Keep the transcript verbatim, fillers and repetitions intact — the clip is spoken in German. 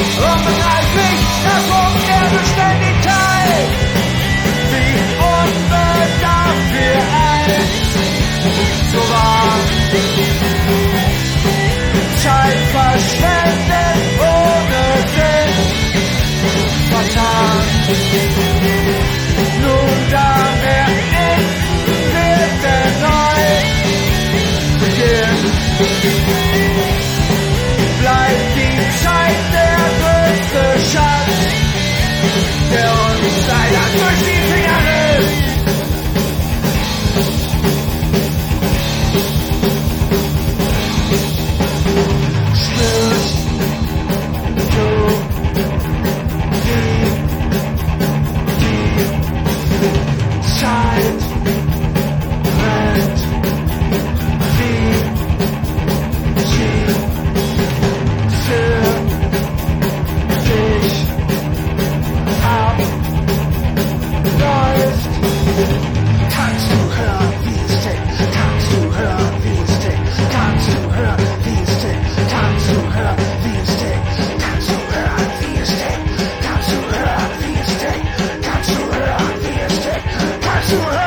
und begreif mich, dass Umkehr beständig teilt. Wie unbedarft wir einst so waren. Zeit verschwendet ohne Sinn, vertan. Nun da beenden wir den Neubeginn. Bleibt die Zeit der größte Schatz, der uns leider durch die Finger riss. Spürst du die, die Zeit rennt, wie sie für dich abläuft. Kannst du hören, wie es tickt? Kannst du hören, wie es tickt? Kannst du hören, wie es tickt? Kannst du hören, wie es tickt? Kannst du hören, wie es tickt? Kannst du hören, wie es tickt? Kannst du hören, wie es tickt? Kannst du hören?